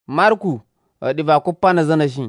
Marku diva kupana zana shi.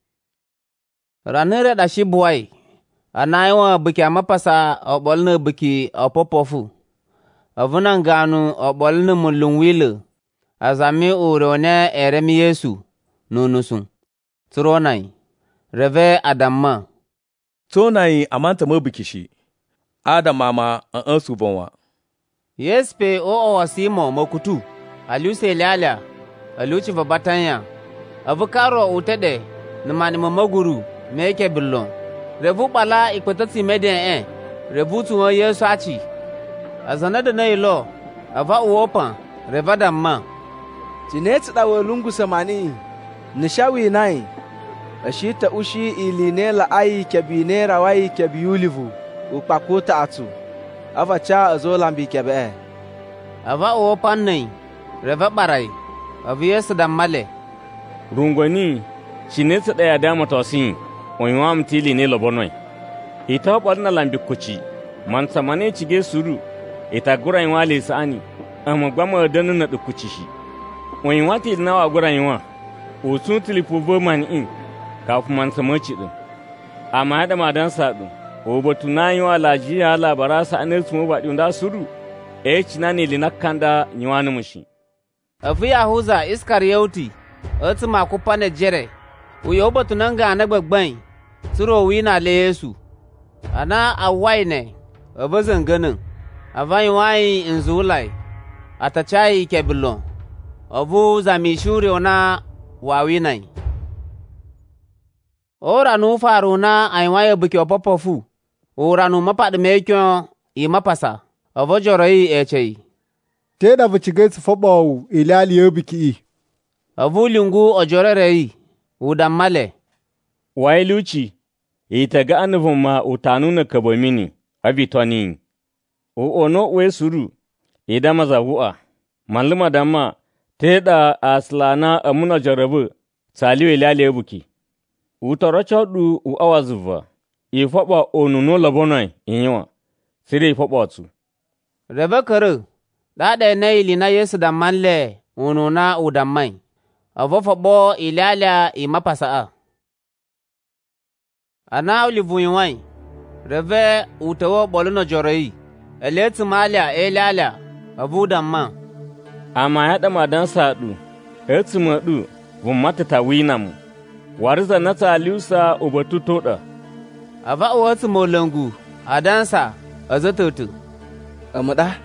Ranar da shi buwai, ana yawan biki a mapasa a ɓolni biki a popofu. A vunan ganu a ɓolni mulun wile, a zami urone eremi Yesu nunusun. Tronai, reve Adamma. Tronai amanta mo biki shi, Adama ma an su bonwa. Yespe o wasimo mokutu, aluse lala, aluci vabatanya. Avukaro utede, numani maguru, meke bilon. Revu bala ikwetati medien revu tuwa Yesu achi. Azanada na ilo, ava uopan, reva Damma. Tineti dawe lungu samani, nishawi nai. Ashita ushi iline la ai kebine rawai kebiulivu, upakuta atu. Ava cha azolambi kebe. Ava uopan nai, reva barai, avi Yesu Dammale. Rungwani, shineti daya dama tosin. Onywam tili ne lobonoi. Ita ɓarna lambi kuci, man samane cige suru, ita guran wa lisani, amma gwama danu na kuci shi. Onwa tili na wa guran wa, usun tili pubo man in, kafu man samaci din. Amma hada madan sadu, obatu na yi wa lajiya labara sa anil sumo baɗi unda suru, cina ne linakanda nyiwani mushi. Afi Yahuza iskar yauti, otu makupane jere, uyoba tunanga anagbagbain. Suro wina le Yesu, ana awai ne, abazan ganin, avai wai inzulai, atachai kebilon, avu zamishuri ona wawinai. Ora nu faru na aiwaye buki opopofu, ora nu mapad mekyo I mapasa, avo joroi echei. Te da vichige su fobo ilali yobiki. Avu lungu ojorerei, Udammale. Wai luci, ita ga anuvun ma utanuna kabomini, abitoni. Ono we suru, ida mazavu'a, maluma damma, te da aslana amuna jarabu, saliwe lale buki. Utorocho du u awazuva, foba onuno labonai inyewa, sire foba otu. Rebe kere, dada na ili na Yesu Dammanle, ununa udammai, avo fobo ilala imapasa. Ana ulivuyi wai, reve utawo boluno joroi, eletu malia elala, abu Damma. Ama ya dama dan sadu, etu madu, vumata tawinamu, wariza nata aliusa ubatu toda. Ava uwatu molangu, adansa, azatotu. Amada,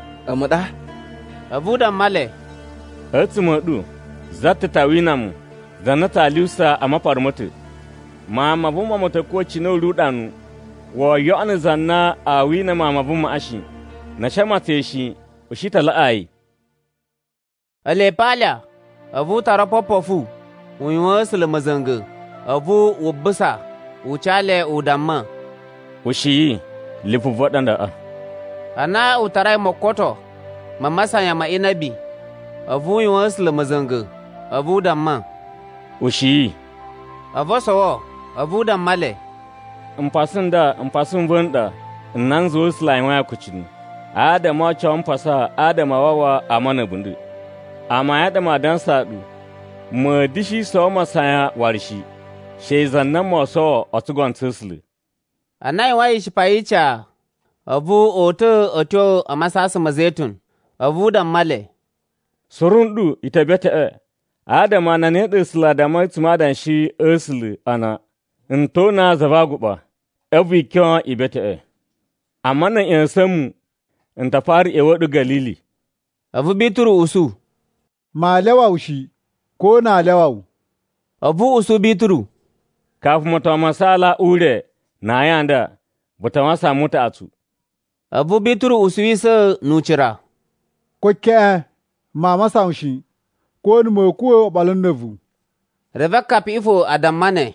abu Dammale. Etu madu, zata tawinamu, zanata aliusa amaparmatu. Mama vuma motako chino rudanu, wa yo'ana zanna a wina mama vuma ashi, na shama teshi, ushita la'ai. Alepala, avu tarapopofu, unyo mazanga, avu ubusa, uchale Udamma. Ushi, lipu vodanda a. Ana utarai mokoto, mamasa ya inabi, avu unyo mazanga, avu Damma. Ushi. Avo sawo. Abu Dammale. Mpasin vunda, nan zo slime ya kucin. Adama cha mpasa, Adama wawa amana bundu. Ama ya dama dan sadu, ma dishi so masaya warshi. She zannan mo so otugon tisli. Anai wai shipaicha. Abu oto amasasa mazetun. Abu Dammale. Surundu itabeta Adama na ne disla da mai tumadan shi esli ana. Ntona zavaguba, evi kyon ibete amma nan in samu, nta fari ewodu Galili. Abu Bituru usu. Ma lewau shi, ko na lewau. Abu usu Bituru. Kafu mata masala ure, na yanda, bata masa muta atu. Abu Bituru usu isa nuchira. Ko ke, ma masa shi, ko ni mo kuwa balon nevu. Rebecca pifo Adammane.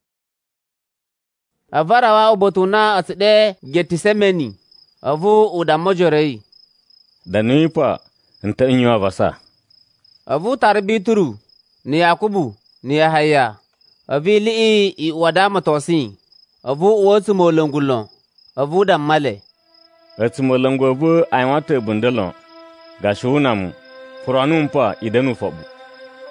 Avarawa ubotuna atide Getisemeni, avu udamojorei. Da nuipa, nta inywa vasa. Avu Bituru, ni Yakubu, ni Yahaya, avi li'i wadama tosi, avu uwotu molongulon, avu Dammale. Etu molongo avu aiwate bundalon, gashunamu, furanumpa idanu fobu.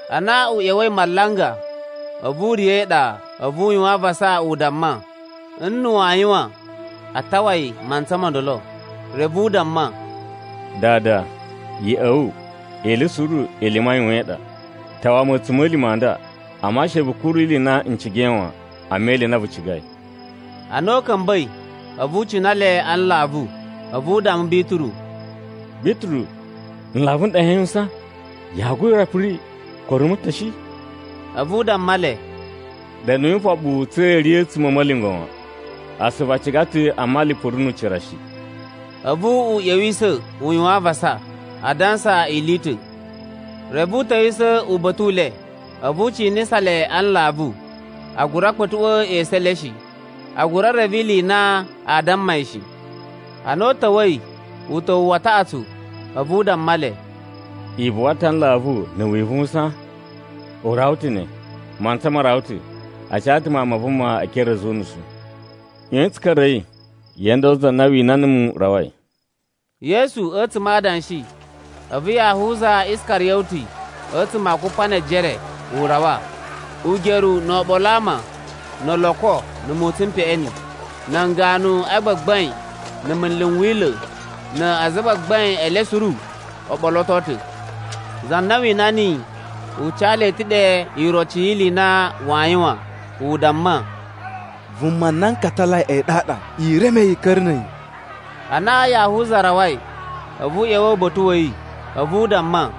ana u yewai mallanga, abu riyeɗa, abu yiwa vasa u damma, innu ayiwa, a tawai mansama dolo, rebu damma. Dada, yi au, eli suru eli mai weɗa, tawa mutumoli manda, amma shebu kurili na inchigenwa, ameli na vuchigai. Ano kan bai, abu cinale an labu, abu dam Bituru. Bituru, labun ɗahensa, ya goyi rafuri, korumuta shi? Abu dam male. Da nuyin faɓu tsere tuma malingawa, asuba cigatu amali porunu cirashi. Abu u yewisa uyuwa vasa, adansa ilitu. Rebuta yisa u batule, abu ci nisale an labu, agura kwatuwa eseleshi, agura revili na adam mai shi. Anota wai, uto wata atu, abu dam male. Ibu watan labu na wihunsa, o rauti ne, mantama rauti, a cati ma mafuma a kera zonusu. Yin tsika rai, yanda zanawi nanin rawai. Yesu ati madan shi, abu Yahuza Iskariyoti, ati makupane jere, urawa, ugeru no bolama, no loko, no mutum pe'eni, na nganu agbagbain, na manlin wilo, na azabagbain elesuru, obolototu. Zannawi nani, uchale tide irochi ili na wayiwa, udamma. Vumman nan katala e dada, ireme yi karnai. Ana Yahuza rawai, abu yawo batuwai, abu damma.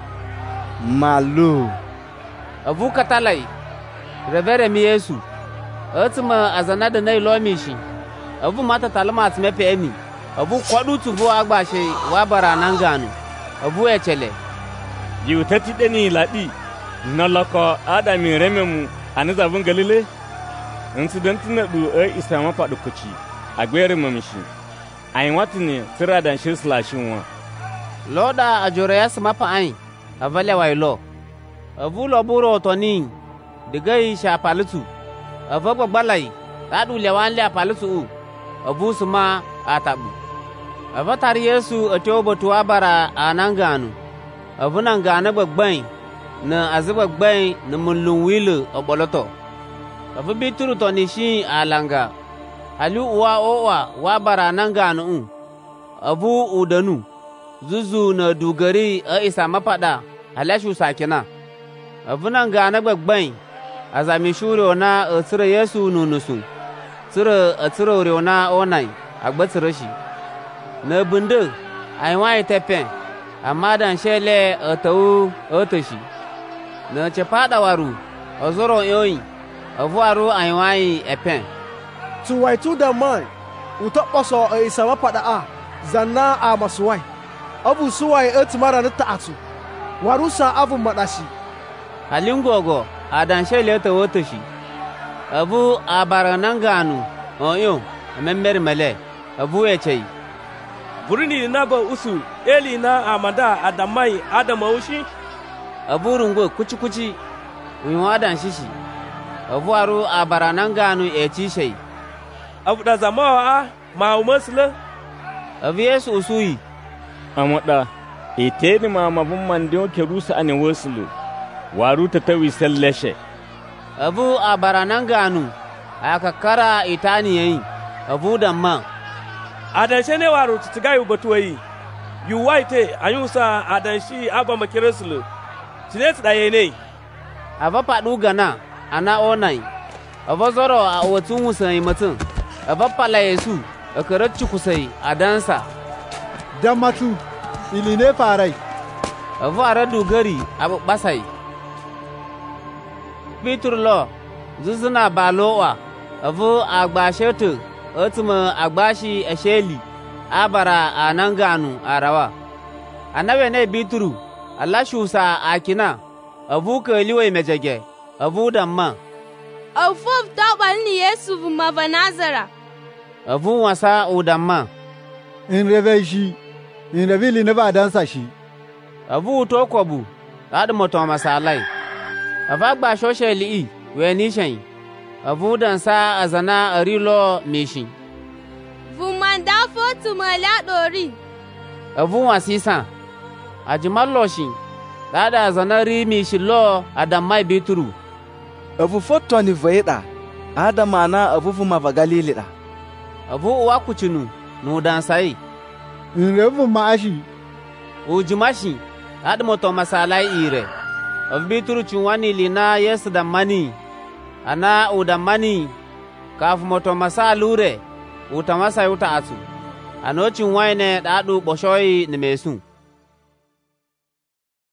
Malu. Abu katalai, revere mi Yesu, atima azana da nai lomi shi, abu mata talama atime pe'eni, abu kwadu tuvu agbashe wa bara nan ganu, abu echele. Yiwutati ɗani laɗi, na loko adami reme mu a nizabin galile, incidenti na ɗu isa mafaɗi kuci, a gwere mamishi, a yi wata ne tira da shi slashin wa. Loda a jore ya sama fa'ain, a vale wailo, abu loburo toni, digai sha palitu, abu gbagbalai, taɗu lewan le a palitu abu suma a taɓu. Abu tari Yesu a teo batuwa bara a nan ganu, abu nan gane gbagbain, na azi gbagbain na mulun wilo a ɓoloto. Abu Bituru toni shi a langa, hali uwa owa wa bara nan ganu abu udanu, zuzu na dugari a isa mafaɗa, halashu sakina. Abu nan gane gbagbain, a zami shuro na a tsira Yesu nunusu, tsira a tsira reuna onai, a gbatsira shi. Na bundu, a yi wani tepen, amma dan shele a tawu a tashi. Na ce fada waru, a zoro yoyi, a vuwaru a yi wani epen. Tuwaitu da man, uta ɓaso a isa mafaɗa a, zanna a masuwai. Abu suwai a timara na ta'atu, warusa abu maɗashi. Halin gogo, a dan shele ta wata shi. Abu a baranan ganu, oyo, a member male, abu ya ce. Burini na ba usu, eli na amada adamai adama ushi? Abu rungo kuci-kuci, wiwa dan shishi. Abu aru a baranan ganu e ci shai. Abu da zamawa a ma'umasila? Abu Yesu usuyi. Amoɗa, ite ni ma mabun mandiyo ke rusa ane wasilu, waru ta tawi selleshe. Abu a baranan ganu, a kakara itani yayi, abu damma. Adanshe ne waru titigayu batuwayi, yuwaite ayusa adanshi aba makirasulu, sineti ɗaye ne. Aba faɗu gana, ana onai, aba zoro a watun wusayi mutum, aba pala Yesu, a karacci kusai a dansa. Dammatu, ili ne farai. Abu a radu gari abu basai. Bitur lo, zuzuna ba lo'a, abu a gbashetu, otuma a gbashi a sheli, abara a nan ganu a rawa. Annabe ne Bituru, Allah shusa a kina, abu ka liwai mejage, abu damma. Aufuf taɓa ni Yesu ma ba Nazara. Abu wasa u damma. In rebe shi, in revili ne ba dansa shi. Abu to kwabu, haɗu mutum masalai. Ava gbasho sheli'i, weni shan, abu dansa a zana a rilo meshi. Vuman dafo tumala ɗori. Abu wasisa, a jimallo shi, ɗaɗa zanari mi shilo adam mai bituru. Avu fotoni vayiɗa, adam mana avuvu mava galili ɗa. Avu uwa kucinu, nu dan sayi. In revu maashi. Ujimashi, ɗaɗa moto masalai ire. Avu bituru chunwani lina yesu da mani. Ana uda mani, kafu moto masalure, uta masa yuta asu. Ano chunwaine ɗaɗu boshoyi ni mesu.